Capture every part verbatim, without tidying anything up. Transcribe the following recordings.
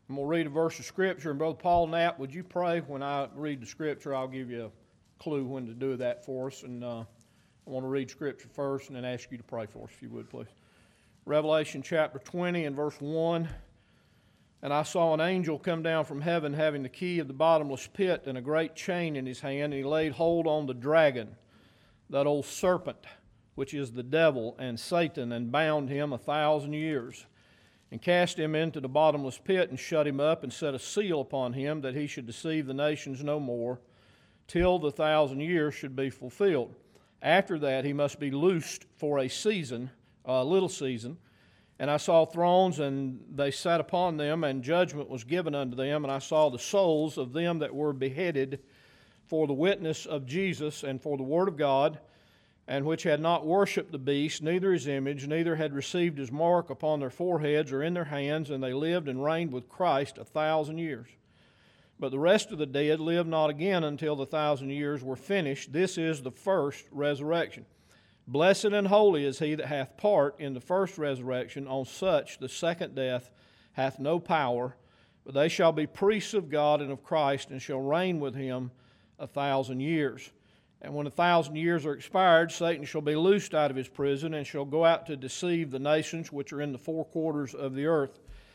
I'm going to read a verse of Scripture, and Brother Paul Knapp, would you pray when I read the Scripture? I'll give you a clue when to do that for us, and uh, I want to read Scripture first and then ask you to pray for us, if you would, please. Revelation chapter twenty and verse one, and I saw an angel come down from heaven having the key of the bottomless pit and a great chain in his hand, and he laid hold on the dragon, that old serpent, which is the devil and Satan, and bound him a thousand years, and cast him into the bottomless pit, and shut him up, and set a seal upon him, that he should deceive the nations no more, till the thousand years should be fulfilled. After that he must be loosed for a season, a little season. And I saw thrones, and they sat upon them, and judgment was given unto them. And I saw the souls of them that were beheaded for the witness of Jesus and for the word of God, and which had not worshipped the beast, neither his image, neither had received his mark upon their foreheads or in their hands, and they lived and reigned with Christ a thousand years. But the rest of the dead lived not again until the thousand years were finished. This is the first resurrection. Blessed and holy is he that hath part in the first resurrection. On such the second death hath no power, but they shall be priests of God and of Christ, and shall reign with him a thousand years. And when a thousand years are expired, Satan shall be loosed out of his prison, and shall go out to deceive the nations which are in the four quarters of the earth,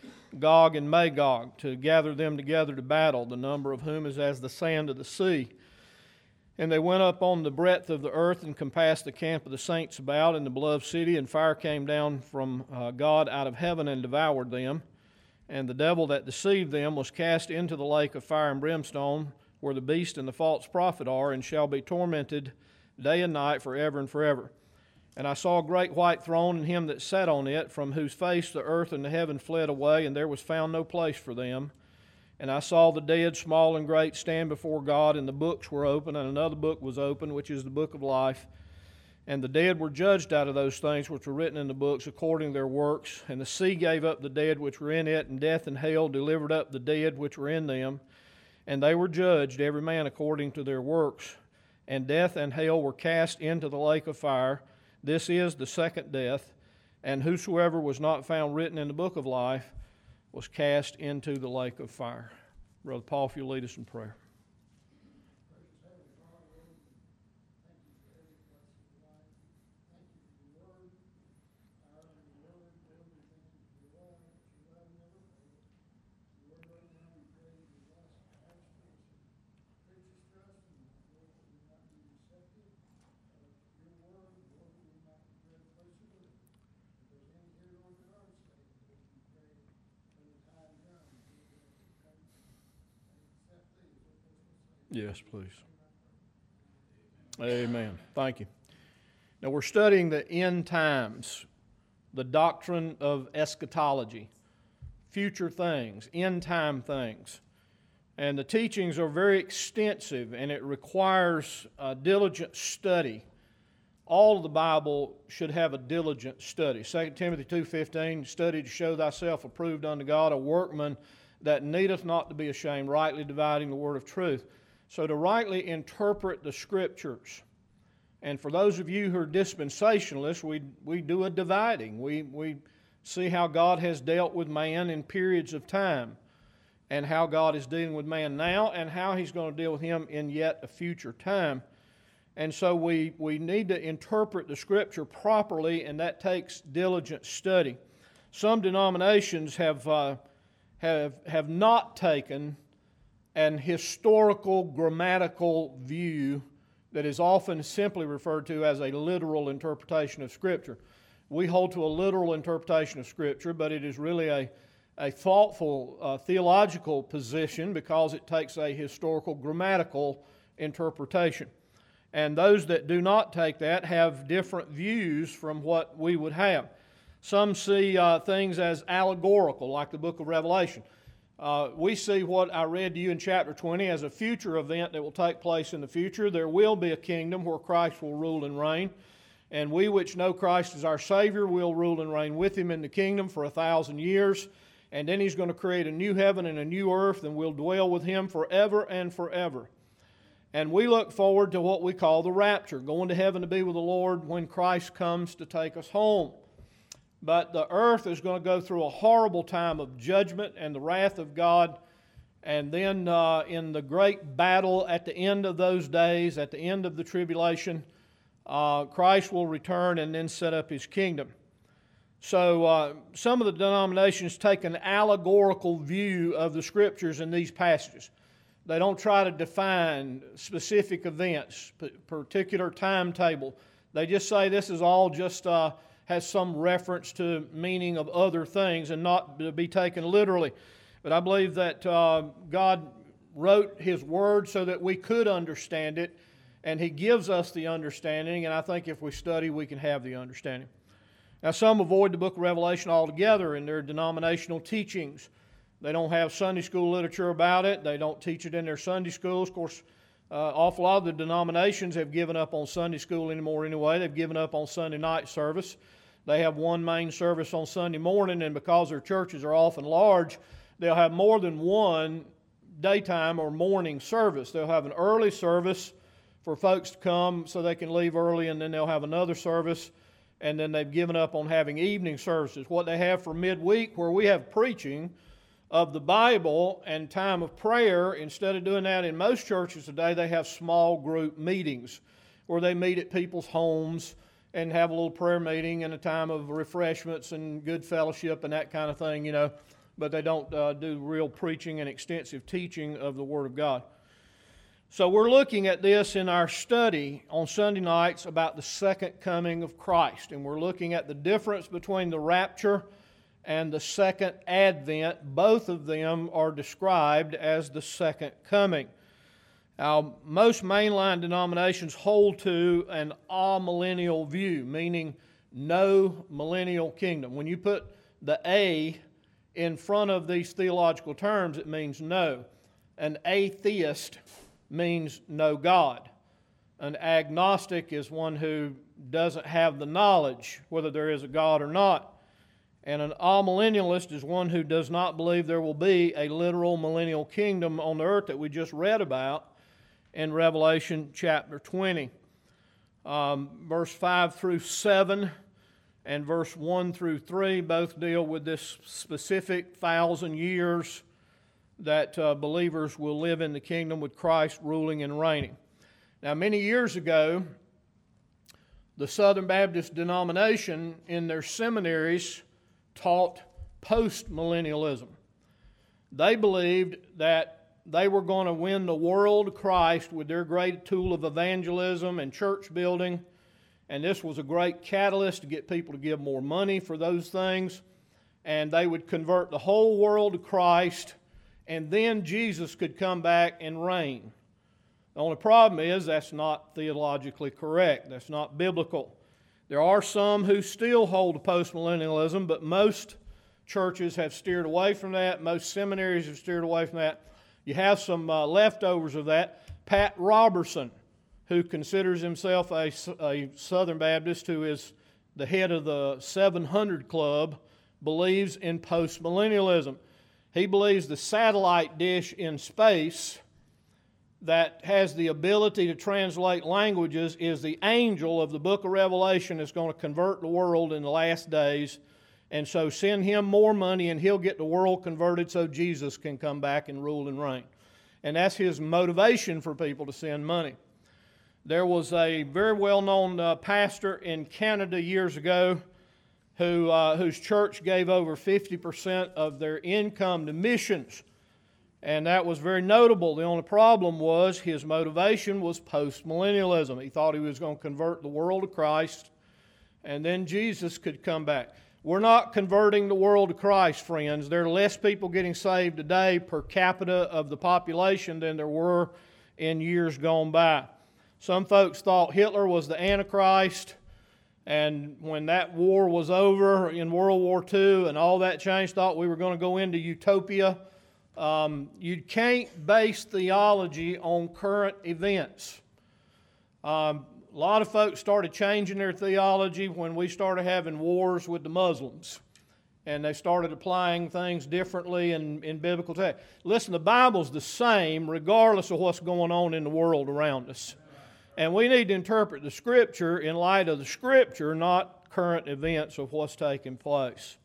Gog and Magog, to gather them together to battle, the number of whom is as the sand of the sea. And they went up on the breadth of the earth, and compassed the camp of the saints about in the beloved city, and fire came down from uh, God out of heaven and devoured them. And the devil that deceived them was cast into the lake of fire and brimstone, where the beast and the false prophet are, and shall be tormented day and night forever and forever. And I saw a great white throne, and him that sat on it, from whose face the earth and the heaven fled away, and there was found no place for them. And I saw the dead, small and great, stand before God, and the books were open, and another book was open, which is the book of life. And the dead were judged out of those things which were written in the books according to their works. And the sea gave up the dead which were in it, and death and hell delivered up the dead which were in them. And they were judged, every man according to their works. And death and hell were cast into the lake of fire. This is the second death. And whosoever was not found written in the book of life was cast into the lake of fire. Brother Paul, if you'll lead us in prayer. Yes, please. Amen. Thank you. Now we're studying the end times, the doctrine of eschatology, future things, end time things. And the teachings are very extensive, and it requires a diligent study. All of the Bible should have a diligent study. Second Timothy two fifteen, study to show thyself approved unto God, a workman that needeth not to be ashamed, rightly dividing the word of truth. So to rightly interpret the Scriptures, and for those of you who are dispensationalists, we, we do a dividing. We, we see how God has dealt with man in periods of time, and how God is dealing with man now, and how He's going to deal with him in yet a future time. And so we, we need to interpret the Scripture properly, and that takes diligent study. Some denominations have, uh, have, have not taken an historical, grammatical view that is often simply referred to as a literal interpretation of Scripture. We hold to a literal interpretation of Scripture, but it is really a, a thoughtful uh, theological position because it takes a historical, grammatical interpretation. And those that do not take that have different views from what we would have. Some see uh, things as allegorical, like the book of Revelation. Uh, we see what I read to you in chapter twenty as a future event that will take place in the future. There will be a kingdom where Christ will rule and reign. And we which know Christ as our Savior will rule and reign with Him in the kingdom for a thousand years. And then He's going to create a new heaven and a new earth, and we'll dwell with Him forever and forever. And we look forward to what we call the rapture, going to heaven to be with the Lord when Christ comes to take us home. but the earth is going to go through a horrible time of judgment and the wrath of God. And then uh, in the great battle at the end of those days, at the end of the tribulation, uh, Christ will return and then set up His kingdom. So uh, some of the denominations take an allegorical view of the Scriptures in these passages. They don't try to define specific events, particular timetable. They just say this is all just uh, has some reference to meaning of other things and not to be taken literally. But I believe that uh, God wrote His Word so that we could understand it, and He gives us the understanding, and I think if we study, we can have the understanding. Now, some avoid the book of Revelation altogether in their denominational teachings. They don't have Sunday school literature about it. They don't teach it in their Sunday schools. Of course, an uh, awful lot of the denominations have given up on Sunday school anymore anyway. They've given up on Sunday night service. They have one main service on Sunday morning, and because their churches are often large, they'll have more than one daytime or morning service. They'll have an early service for folks to come so they can leave early, and then they'll have another service, and then they've given up on having evening services. What they have for midweek, where we have preaching of the Bible and time of prayer, instead of doing that in most churches today, they have small group meetings where they meet at people's homes and have a little prayer meeting and a time of refreshments and good fellowship and that kind of thing, you know. But they don't uh, do real preaching and extensive teaching of the Word of God. So we're looking at this in our study on Sunday nights about the second coming of Christ. And we're looking at the difference between the rapture and the second advent. Both of them are described as the second coming. Now, most mainline denominations hold to an amillennial view, meaning no millennial kingdom. When you put the A in front of these theological terms, it means no. An atheist means no God. An agnostic is one who doesn't have the knowledge whether there is a God or not. And an amillennialist is one who does not believe there will be a literal millennial kingdom on the earth that we just read about in Revelation chapter twenty. Um, verse five through seven and verse one through three both deal with this specific thousand years that uh, believers will live in the kingdom with Christ ruling and reigning. Now, many years ago, the Southern Baptist denomination in their seminaries taught post-millennialism. They believed that they were going to win the world to Christ with their great tool of evangelism and church building, and this was a great catalyst to get people to give more money for those things, and they would convert the whole world to Christ, and then Jesus could come back and reign. The only problem is that's not theologically correct. That's not biblical. There are some who still hold to postmillennialism, but most churches have steered away from that. Most seminaries have steered away from that. You have some uh, leftovers of that. Pat Robertson, who considers himself a, a Southern Baptist, who is the head of the seven hundred Club, believes in postmillennialism. He believes the satellite dish in space that has the ability to translate languages is the angel of the book of Revelation that's going to convert the world in the last days. And so send him more money and he'll get the world converted so Jesus can come back and rule and reign. And that's his motivation for people to send money. There was a very well-known uh, pastor in Canada years ago who uh, whose church gave over fifty percent of their income to missions. And that was very notable. The only problem was his motivation was post-millennialism. He thought he was going to convert the world to Christ, and then Jesus could come back. We're not converting the world to Christ, friends. There are less people getting saved today per capita of the population than there were in years gone by. Some folks thought Hitler was the Antichrist, and when that war was over in World War Two and all that changed, thought we were going to go into utopia. Um, you can't base theology on current events. Um, a lot of folks started changing their theology when we started having wars with the Muslims. And they started applying things differently in, in biblical text. Listen, the Bible's the same regardless of what's going on in the world around us. And we need to interpret the Scripture in light of the Scripture, not current events of what's taking place.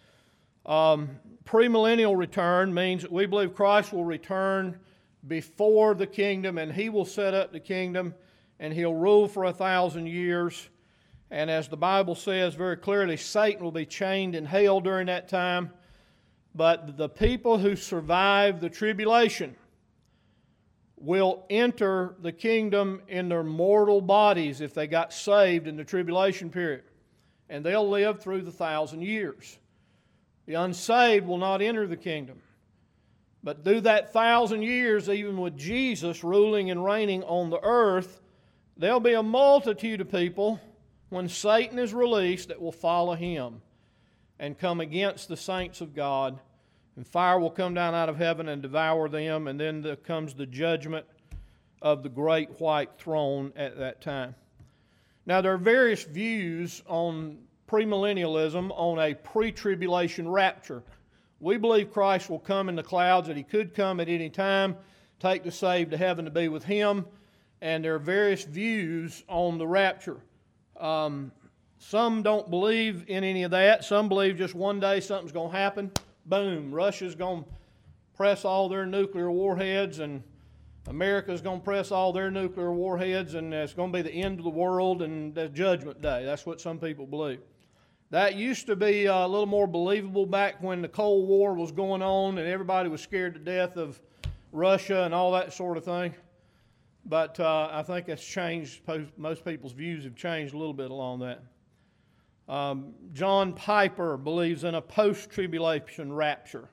Um, premillennial return means that we believe Christ will return before the kingdom, and He will set up the kingdom, and He'll rule for a thousand years. And as the Bible says very clearly, Satan will be chained in hell during that time. But the people who survive the tribulation will enter the kingdom in their mortal bodies if they got saved in the tribulation period. And they'll live through the thousand years. The unsaved will not enter the kingdom. But through that thousand years, even with Jesus ruling and reigning on the earth, there'll be a multitude of people when Satan is released that will follow him and come against the saints of God, and fire will come down out of heaven and devour them, and then there comes the judgment of the great white throne at that time. Now, there are various views on premillennialism, on a pre-tribulation rapture. We believe Christ will come in the clouds, that He could come at any time, take the saved to heaven to be with Him, and there are various views on the rapture. Um, some don't believe in any of that. Some believe just one day something's going to happen. Boom, Russia's going to press all their nuclear warheads, and America's going to press all their nuclear warheads, and it's going to be the end of the world, and that's Judgment Day. That's what some people believe. That used to be a little more believable back when the Cold War was going on and everybody was scared to death of Russia and all that sort of thing. But uh, I think that's changed. Most people's views have changed a little bit along that. Um, John Piper believes in a post-tribulation rapture.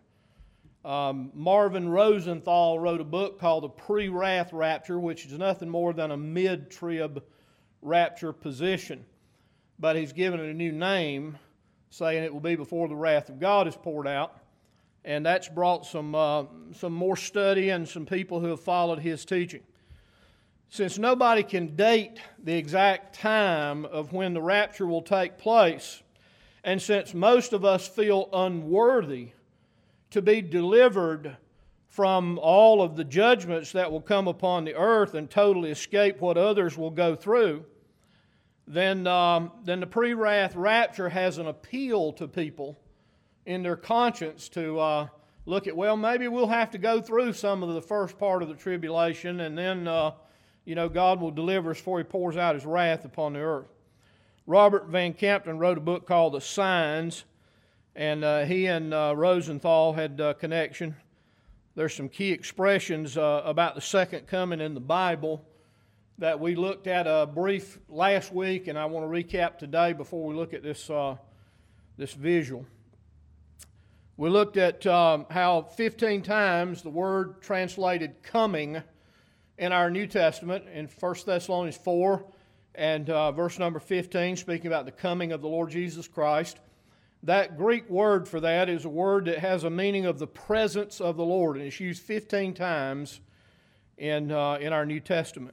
Um, Marvin Rosenthal wrote a book called The Pre-Wrath Rapture, which is nothing more than a mid-trib rapture position. But he's given it a new name, saying it will be before the wrath of God is poured out. And that's brought some, uh, some more study and some people who have followed his teaching. Since nobody can date the exact time of when the rapture will take place, and since most of us feel unworthy to be delivered from all of the judgments that will come upon the earth and totally escape what others will go through, then, um, then the pre-wrath rapture has an appeal to people in their conscience to uh, look at, well, maybe we'll have to go through some of the first part of the tribulation, and then uh, you know, God will deliver us before He pours out His wrath upon the earth. Robert Van Campton wrote a book called The Signs, and uh, he and uh, Rosenthal had a connection. There's some key expressions uh, about the second coming in the Bible that we looked at a brief last week, and I want to recap today before we look at this, uh, this visual. We looked at um, how fifteen times the word translated coming in our New Testament, in First Thessalonians four and uh, verse number fifteen, speaking about the coming of the Lord Jesus Christ. That Greek word for that is a word that has a meaning of the presence of the Lord, and it's used fifteen times in, uh, in our New Testament.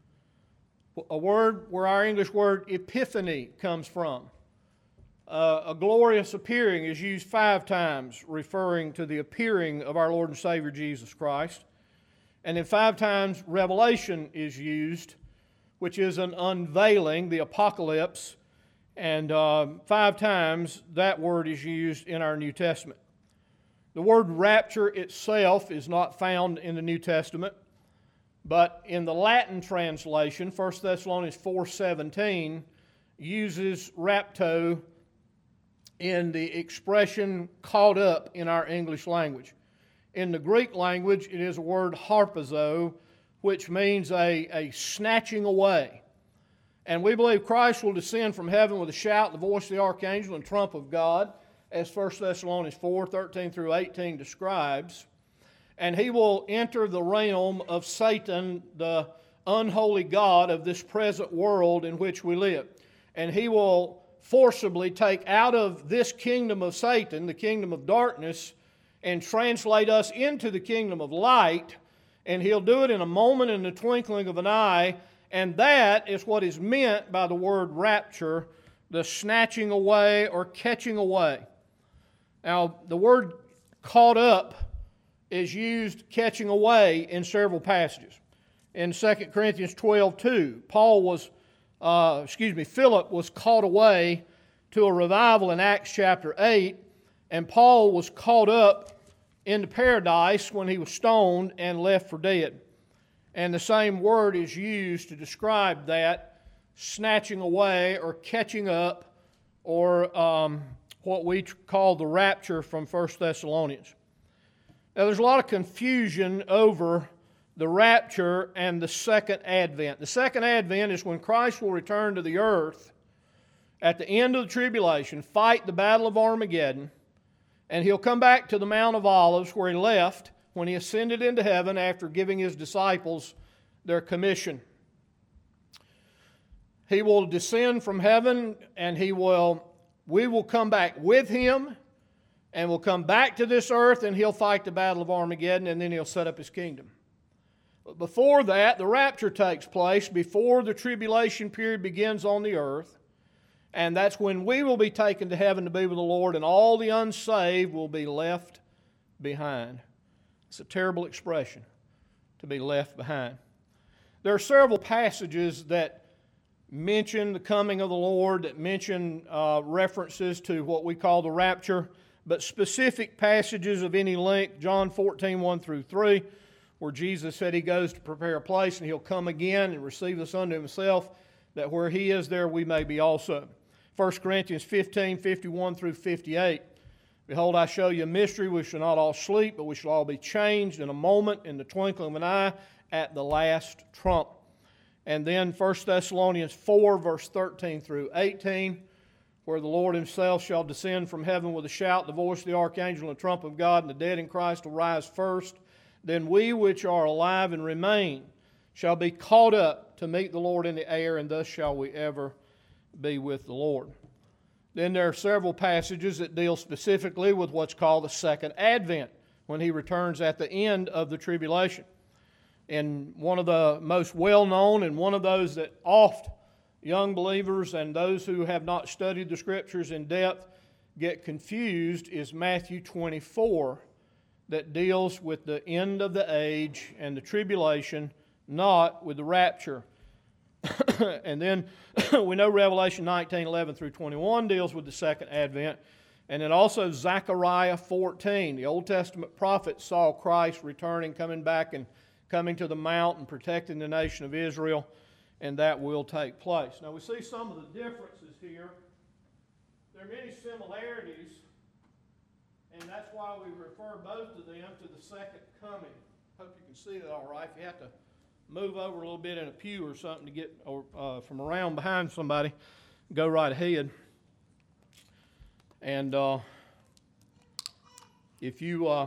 A word where our English word epiphany comes from. Uh, a glorious appearing is used five times, referring to the appearing of our Lord and Savior Jesus Christ. And then five times revelation is used, which is an unveiling, the apocalypse. And uh, five times that word is used in our New Testament. The word rapture itself is not found in the New Testament, but in the Latin translation, First Thessalonians four seventeen uses rapto in the expression caught up in our English language. In the Greek language, it is a word harpazo, which means a, a snatching away. And we believe Christ will descend from heaven with a shout, the voice of the archangel, and trump of God, as First Thessalonians four thirteen through eighteen describes. And He will enter the realm of Satan, the unholy god of this present world in which we live. And He will forcibly take out of this kingdom of Satan, the kingdom of darkness, and translate us into the kingdom of light, and He'll do it in a moment, in the twinkling of an eye, and that is what is meant by the word rapture, the snatching away or catching away. Now, the word caught up is used catching away in several passages. In Second Corinthians twelve two, Paul was, uh, excuse me, Philip was caught away to a revival in Acts chapter eight, and Paul was caught up into paradise when he was stoned and left for dead. And the same word is used to describe that, snatching away or catching up, or um, what we call the rapture from First Thessalonians. Now, there's a lot of confusion over the rapture and the second advent. The second advent is when Christ will return to the earth at the end of the tribulation, fight the battle of Armageddon, and He'll come back to the Mount of Olives where He left when He ascended into heaven after giving His disciples their commission. He will descend from heaven, and He will, we will come back with Him, and we'll come back to this earth, and He'll fight the battle of Armageddon, and then He'll set up His kingdom. But before that, the rapture takes place, before the tribulation period begins on the earth, and that's when we will be taken to heaven to be with the Lord, and all the unsaved will be left behind. It's a terrible expression, to be left behind. There are several passages that mention the coming of the Lord, that mention uh, references to what we call the rapture, but specific passages of any length, John fourteen, one through three, where Jesus said He goes to prepare a place and He'll come again and receive us unto Himself, that where He is, there we may be also. First Corinthians fifteen, fifty-one through fifty-eight. Behold, I show you a mystery. We shall not all sleep, but we shall all be changed in a moment, in the twinkling of an eye, at the last trump. And then First Thessalonians four, verse thirteen through eighteen, where the Lord Himself shall descend from heaven with a shout, the voice of the archangel, and the trump of God, and the dead in Christ will rise first. Then we which are alive and remain shall be caught up to meet the Lord in the air, and thus shall we ever be with the Lord. Then there are several passages that deal specifically with what's called the second advent, when He returns at the end of the tribulation. And one of the most well-known, and one of those that oft young believers and those who have not studied the Scriptures in depth get confused, is Matthew twenty-four, that deals with the end of the age and the tribulation, not with the rapture. And then we know Revelation nineteen, eleven through twenty-one deals with the second advent. And then also Zechariah fourteen. The Old Testament prophet saw Christ returning, coming back and coming to the mount and protecting the nation of Israel, and that will take place. Now we see some of the differences here. There are many similarities, and that's why we refer both of them to the second coming. Hope you can see that all right. If you have to move over a little bit in a pew or something to get or, uh, from around behind somebody, go right ahead. And uh, if you... Uh,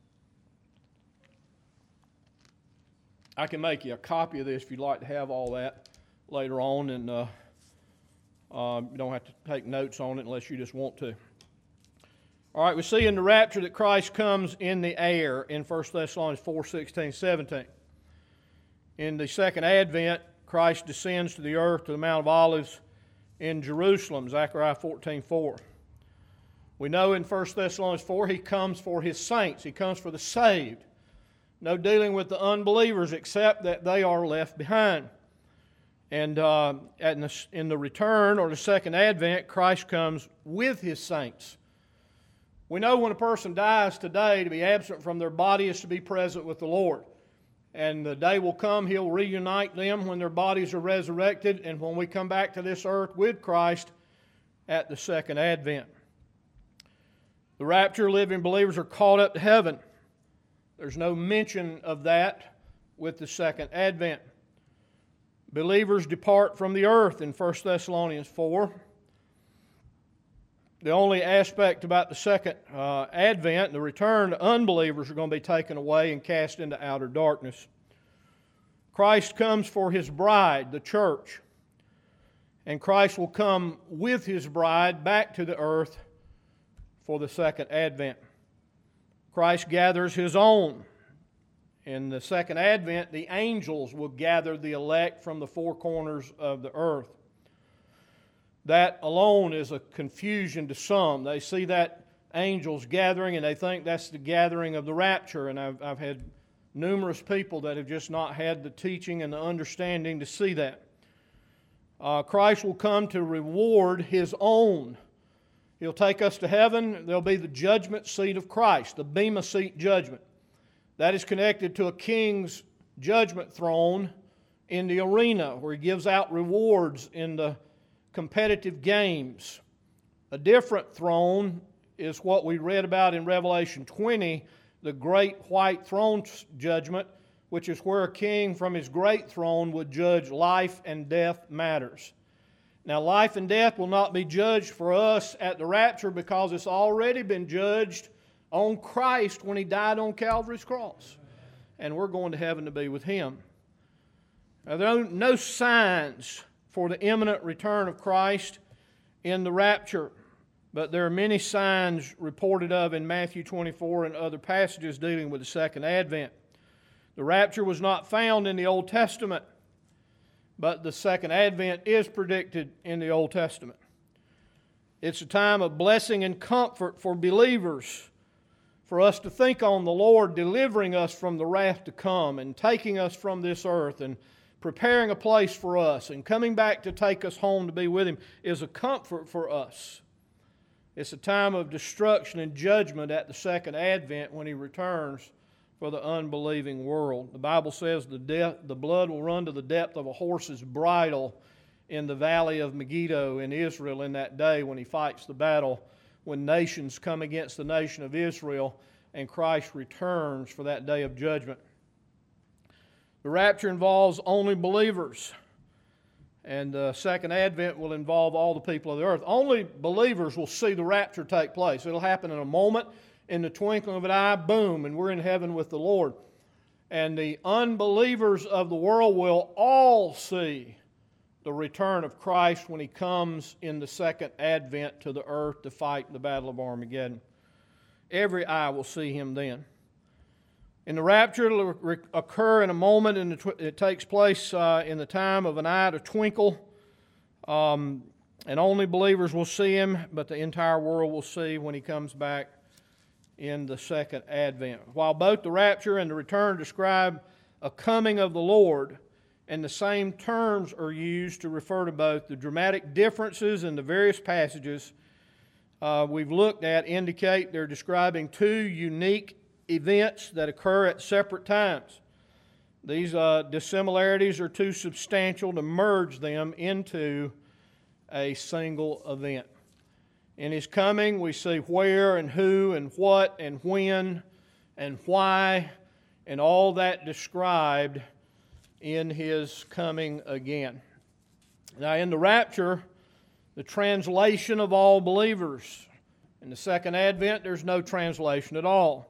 I can make you a copy of this if you'd like to have all that later on, and uh, uh, you don't have to take notes on it unless you just want to. All right, we see in the rapture that Christ comes in the air in First Thessalonians four, sixteen, seventeen. In the second advent, Christ descends to the earth, to the Mount of Olives in Jerusalem, Zechariah fourteen, four. We know in First Thessalonians four, He comes for His saints. He comes for the saved. No dealing with the unbelievers except that they are left behind. And uh, in, the, in the return or the second advent, Christ comes with His saints. We know when a person dies today, to be absent from their body is to be present with the Lord. And the day will come, He'll reunite them when their bodies are resurrected, and when we come back to this earth with Christ at the second advent. The rapture, living believers are caught up to heaven. There's no mention of that with the second advent. Believers depart from the earth in First Thessalonians four. The only aspect about the second uh, advent, the return, the unbelievers are going to be taken away and cast into outer darkness. Christ comes for His bride, the church. And Christ will come with His bride back to the earth for the second advent. Christ gathers His own. In the second advent, the angels will gather the elect from the four corners of the earth. That alone is a confusion to some. They see that angels gathering and they think that's the gathering of the rapture. And I've, I've had numerous people that have just not had the teaching and the understanding to see that. Uh, Christ will come to reward His own He'll take us to heaven. There'll be the judgment seat of Christ, the Bema seat judgment. That is connected to a king's judgment throne in the arena where he gives out rewards in the competitive games. A different throne is what we read about in Revelation twenty, the great white throne judgment, which is where a king from his great throne would judge life and death matters. Now, life and death will not be judged for us at the rapture because it's already been judged on Christ when He died on Calvary's cross. And we're going to heaven to be with Him. Now, there are no signs for the imminent return of Christ in the rapture, but there are many signs reported of in Matthew twenty-four and other passages dealing with the second advent. The rapture was not found in the Old Testament, but the second advent is predicted in the Old Testament. It's a time of blessing and comfort for believers, for us to think on the Lord delivering us from the wrath to come and taking us from this earth and preparing a place for us and coming back to take us home to be with Him is a comfort for us. It's a time of destruction and judgment at the second advent when He returns for the unbelieving world. The Bible says the, de- the blood will run to the depth of a horse's bridle in the valley of Megiddo in Israel in that day when He fights the battle, when nations come against the nation of Israel and Christ returns for that day of judgment. The rapture involves only believers, and the second advent will involve all the people of the earth. Only believers will see the rapture take place. It'll happen in a moment, in the twinkling of an eye, boom, and we're in heaven with the Lord. And the unbelievers of the world will all see the return of Christ when He comes in the second advent to the earth to fight the battle of Armageddon. Every eye will see Him then. In the rapture, it'll re- occur in a moment, and it takes place uh, in the time of an eye to twinkle. Um, and only believers will see Him, but the entire world will see when He comes back in the second advent. While both the rapture and the return describe a coming of the Lord, and the same terms are used to refer to both, the dramatic differences in the various passages uh, we've looked at indicate they're describing two unique events that occur at separate times. These uh, dissimilarities are too substantial to merge them into a single event. In His coming, we see where and who and what and when and why and all that described in His coming again. Now, in the rapture, the translation of all believers. In the second advent, there's no translation at all.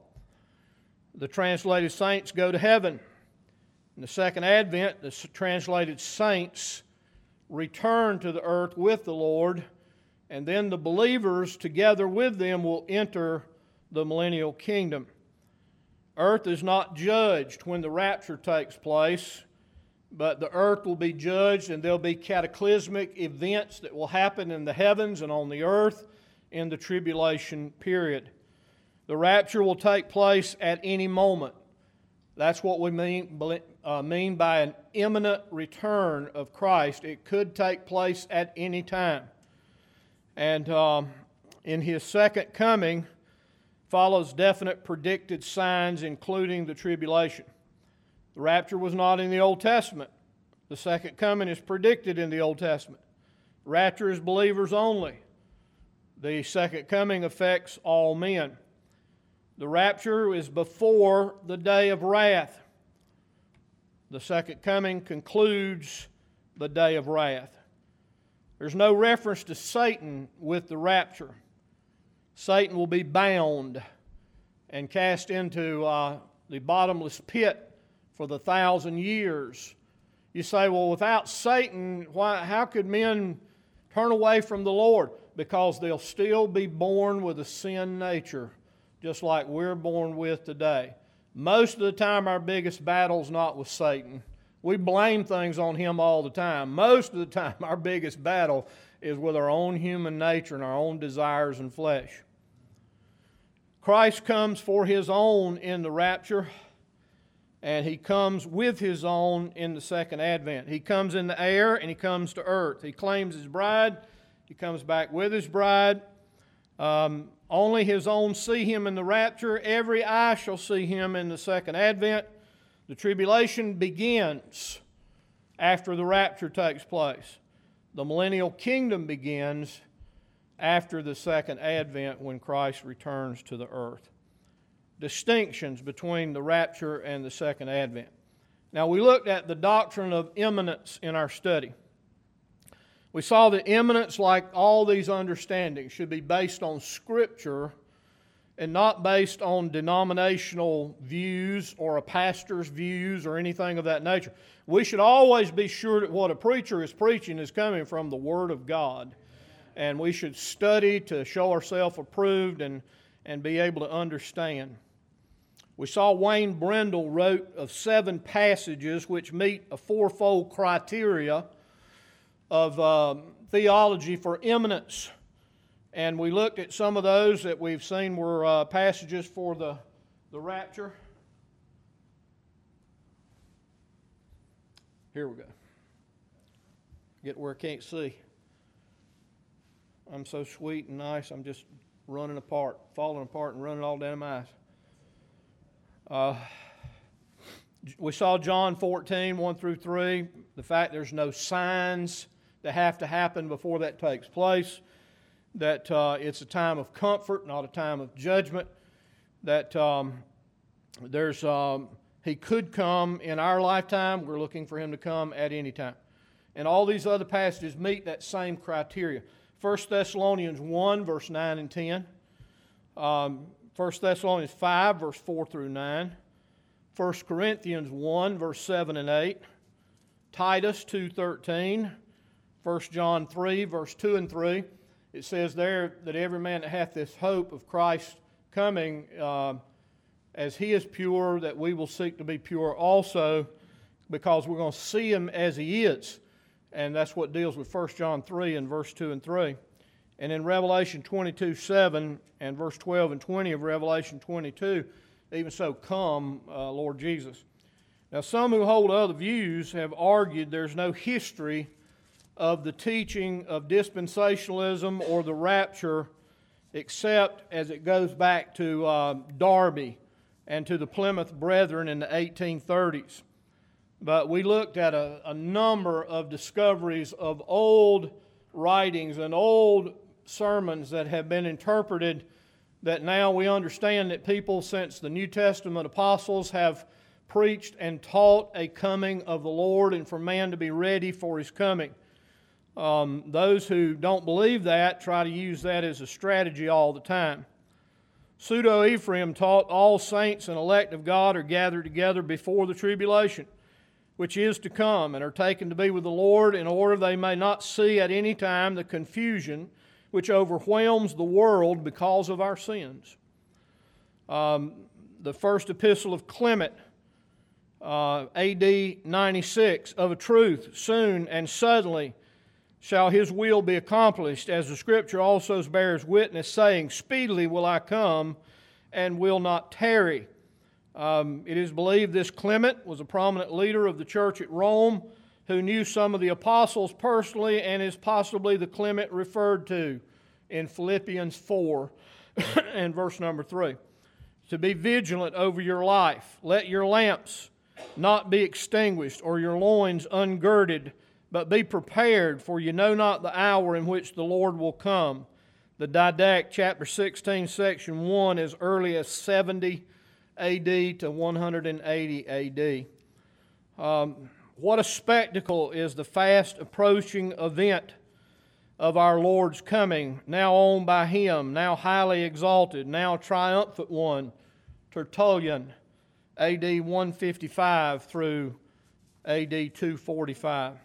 The translated saints go to heaven. In the second advent, the translated saints return to the earth with the Lord, and then the believers together with them will enter the millennial kingdom. Earth is not judged when the rapture takes place, but the earth will be judged, and there'll be cataclysmic events that will happen in the heavens and on the earth in the tribulation period. The rapture will take place at any moment. That's what we mean, uh, mean by an imminent return of Christ. It could take place at any time. And um, in His second coming follows definite predicted signs, including the tribulation. The rapture was not in the Old Testament. The second coming is predicted in the Old Testament. The rapture is believers only. The second coming affects all men. The rapture is before the day of wrath. The second coming concludes the day of wrath. There's no reference to Satan with the rapture. Satan will be bound and cast into uh, the bottomless pit for the thousand years. You say, well, without Satan, why, how could men turn away from the Lord? Because they'll still be born with a sin nature, just like we're born with today. Most of the time, our biggest battle's not with Satan. We blame things on him all the time. Most of the time, our biggest battle is with our own human nature and our own desires and flesh. Christ comes for His own in the rapture, and He comes with His own in the second advent. He comes in the air and He comes to earth. He claims His bride. He comes back with His bride. Um, only His own see Him in the rapture. Every eye shall see Him in the second advent. The tribulation begins after the rapture takes place. The millennial kingdom begins after the second advent when Christ returns to the earth. Distinctions between the rapture and the second advent. Now, we looked at the doctrine of imminence in our study. We saw that imminence, like all these understandings, should be based on Scripture and not based on denominational views or a pastor's views or anything of that nature. We should always be sure that what a preacher is preaching is coming from the Word of God. And we should study to show ourselves approved and, and be able to understand. We saw Wayne Brindle wrote of seven passages which meet a fourfold criteria of um, theology for imminence. And we looked at some of those that we've seen were uh, passages for the, the rapture. Here we go. Get where I can't see. I'm so sweet and nice, I'm just running apart, falling apart and running all down my eyes. Uh, we saw John fourteen, one through three, the fact there's no signs that have to happen before that takes place, that uh, it's a time of comfort, not a time of judgment, that um, there's um, He could come in our lifetime, we're looking for Him to come at any time. And all these other passages meet that same criteria. First Thessalonians one, verse nine and ten. Um, First Thessalonians five, verse four through nine. First Corinthians one, verse seven and eight. Titus two thirteen. First John three, verse two and three. It says there that every man that hath this hope of Christ coming, uh, as He is pure, that we will seek to be pure also, because we're going to see Him as He is. And that's what deals with First John three and verse two and three. And in Revelation twenty-two seven and verse twelve and twenty of Revelation twenty-two, even so, come, uh, Lord Jesus. Now, some who hold other views have argued there's no history of the teaching of dispensationalism or the rapture except as it goes back to uh, Darby and to the Plymouth Brethren in the eighteen thirties. But we looked at a, a number of discoveries of old writings and old sermons that have been interpreted, that now we understand that people since the New Testament apostles have preached and taught a coming of the Lord and for man to be ready for His coming. Um, those who don't believe that try to use that as a strategy all the time. Pseudo-Ephraim taught all saints and elect of God are gathered together before the tribulation, which is to come, and are taken to be with the Lord, in order they may not see at any time the confusion which overwhelms the world because of our sins. Um, the first epistle of Clement, uh, A D ninety-six, of a truth, soon and suddenly shall His will be accomplished, as the Scripture also bears witness, saying, speedily will I come, and will not tarry. Um, it is believed this Clement was a prominent leader of the church at Rome who knew some of the apostles personally, and is possibly the Clement referred to in Philippians four and verse number three. To be vigilant over your life. Let your lamps not be extinguished, or your loins ungirded, but be prepared, for you know not the hour in which the Lord will come. The Didact, chapter sixteen, section one, as early as seventy A D to one hundred eighty A D. Um, what a spectacle is the fast approaching event of our Lord's coming, now owned by Him, now highly exalted, now triumphant one, Tertullian, A D one fifty-five through A D two forty-five.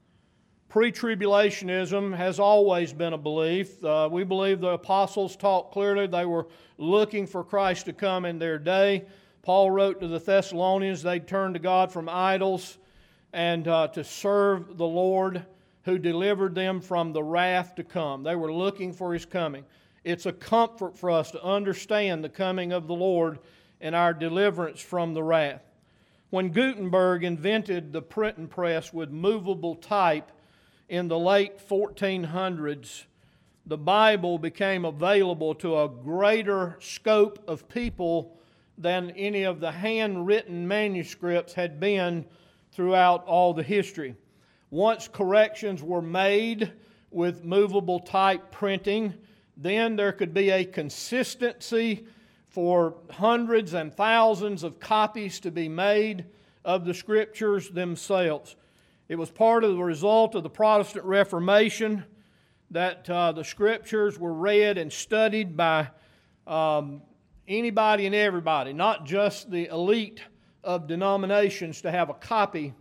Pre-tribulationism has always been a belief. Uh, we believe the apostles taught clearly they were looking for Christ to come in their day. Paul wrote to the Thessalonians they'd turn to God from idols and uh, to serve the Lord who delivered them from the wrath to come. They were looking for His coming. It's a comfort for us to understand the coming of the Lord and our deliverance from the wrath. When Gutenberg invented the printing press with movable type in the late fourteen hundreds, the Bible became available to a greater scope of people than any of the handwritten manuscripts had been throughout all the history. Once corrections were made with movable type printing, then there could be a consistency for hundreds and thousands of copies to be made of the Scriptures themselves. It was part of the result of the Protestant Reformation that uh, the Scriptures were read and studied by um, anybody and everybody, not just the elite of denominations to have a copy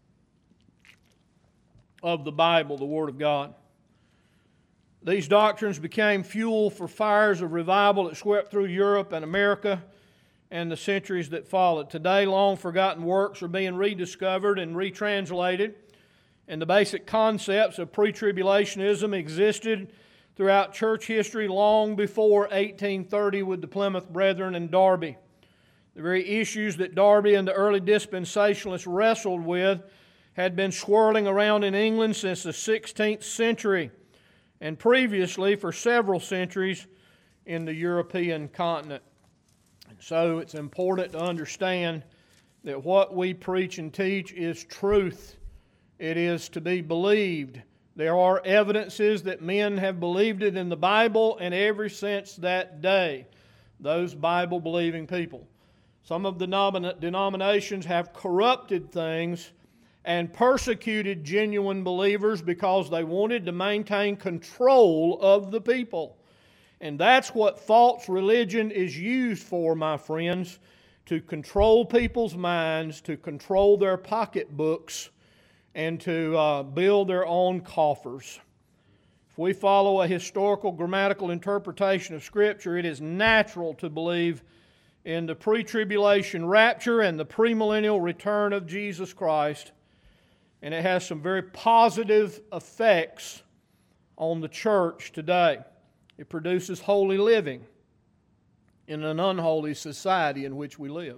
of the Bible, the Word of God. These doctrines became fuel for fires of revival that swept through Europe and America and the centuries that followed. Today, long-forgotten works are being rediscovered and retranslated, and the basic concepts of pre-tribulationism existed throughout church history long before eighteen thirty with the Plymouth Brethren and Darby. The very issues that Darby and the early dispensationalists wrestled with had been swirling around in England since the sixteenth century, and previously for several centuries in the European continent. So it's important to understand that what we preach and teach is truth. It is to be believed. There are evidences that men have believed it in the Bible and ever since that day, those Bible-believing people. Some of the denominations have corrupted things and persecuted genuine believers because they wanted to maintain control of the people. And that's what false religion is used for, my friends, to control people's minds, to control their pocketbooks, and to uh, build their own coffers. If we follow a historical grammatical interpretation of Scripture, it is natural to believe in the pre-tribulation rapture and the premillennial return of Jesus Christ. And it has some very positive effects on the church today. It produces holy living in an unholy society in which we live.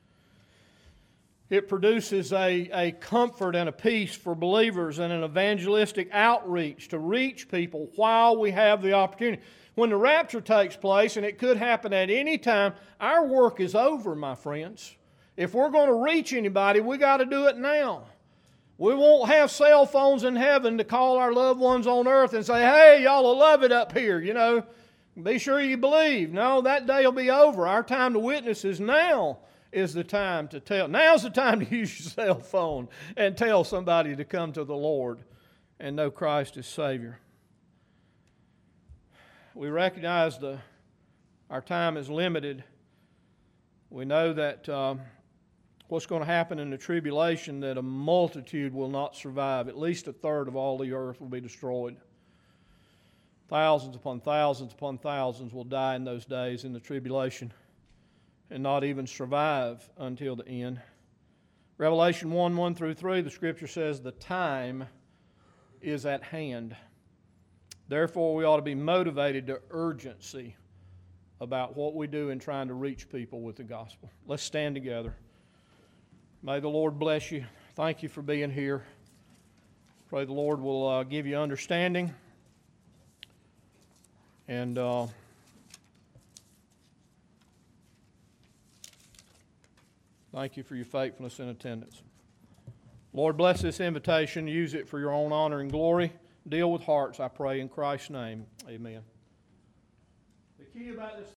It produces a, a comfort and a peace for believers and an evangelistic outreach to reach people while we have the opportunity. When the rapture takes place, and it could happen at any time, our work is over, my friends. If we're going to reach anybody, we got to do it now. We won't have cell phones in heaven to call our loved ones on earth and say, hey, y'all will love it up here, you know. Be sure you believe. No, that day will be over. Our time to witness is now. Is the time to tell. Now's the time to use your cell phone and tell somebody to come to the Lord and know Christ as Savior. We recognize the our time is limited. We know that uh, what's going to happen in the tribulation, that a multitude will not survive. At least a third of all the earth will be destroyed. Thousands upon thousands upon thousands will die in those days in the tribulation and not even survive until the end. Revelation one, one through three, the Scripture says the time is at hand. Therefore, we ought to be motivated to urgency about what we do in trying to reach people with the gospel. Let's stand together. May the Lord bless you. Thank you for being here. Pray the Lord will uh, give you understanding. And uh, thank you for your faithfulness and attendance. Lord, bless this invitation. Use it for your own honor and glory. Deal with hearts, I pray, in Christ's name. Amen. The key about this